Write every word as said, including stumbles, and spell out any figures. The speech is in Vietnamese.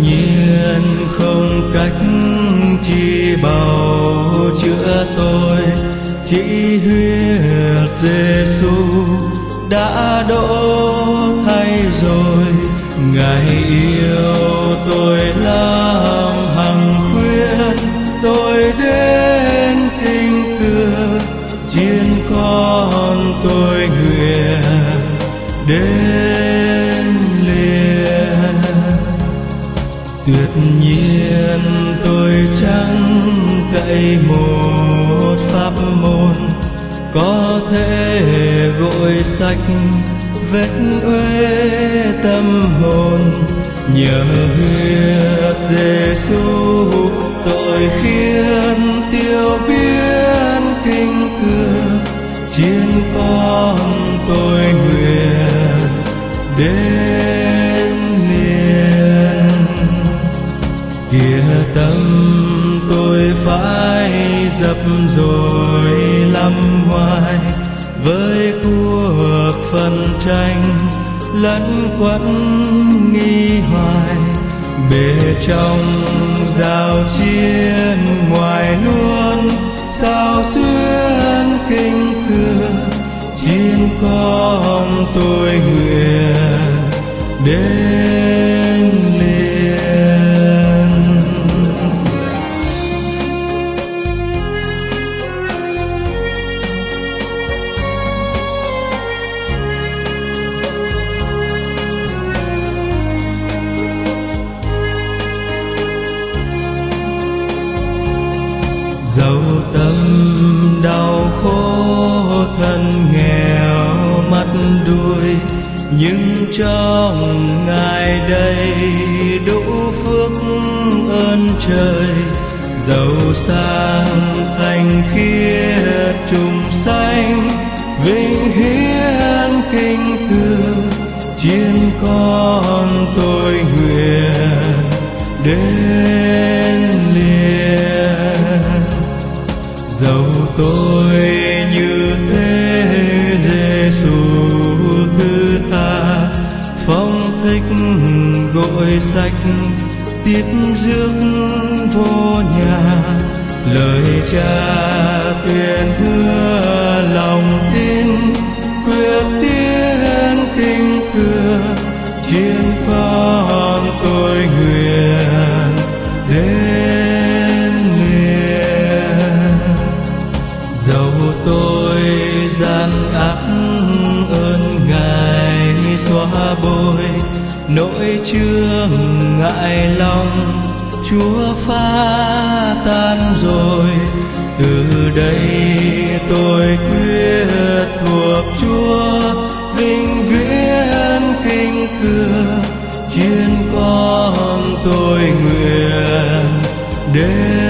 nhiên không cách chi bào chữa tôi, chỉ huyết Giêsu đã đổ thay rồi. Ngài yêu tôi làm hằng khuyên, tôi đến kinh cửa chiên con tôi nguyện đến liền. Tuyệt nhiên tôi chẳng cậy một pháp môn có thể gội sạch vết uế tâm hồn. Nhờ huyết Giêsu tội khiên tiêu biến kinh cửa, chiên con tôi nguyện đến liền. Kìa tâm tôi phải dập rồi lắm hoài, với cuộc phân tranh lẫn quẫn nghi hoài. Bề trong giao chiến ngoài luôn, sao xuyên kinh cửa chiên con tôi nguyện đến liền. Dẫu tâm đau khổ thân nghèo mắt đuôi, nhưng trong Ngài đây đủ phước ơn trời. Giàu sang thanh khiết trùng xanh, vinh hiến kinh cửa chiên con tôi nguyện đến liền. Dẫu tôi như thế Giêsu thứ tha, phong thích gội sạch tiếp rước vô nhà. Lời Cha tuyên hứa lòng tin, quyết tiến kinh cửa chiên con tôi nguyện đến liền. Dẫu tôi gian ác ơn Ngài xóa bôi, nỗi chướng ngại lòng Chúa phá tan rồi. Từ đây tôi quyết thuộc Chúa, vinh viễn kinh cửa chiên con tôi nguyện đến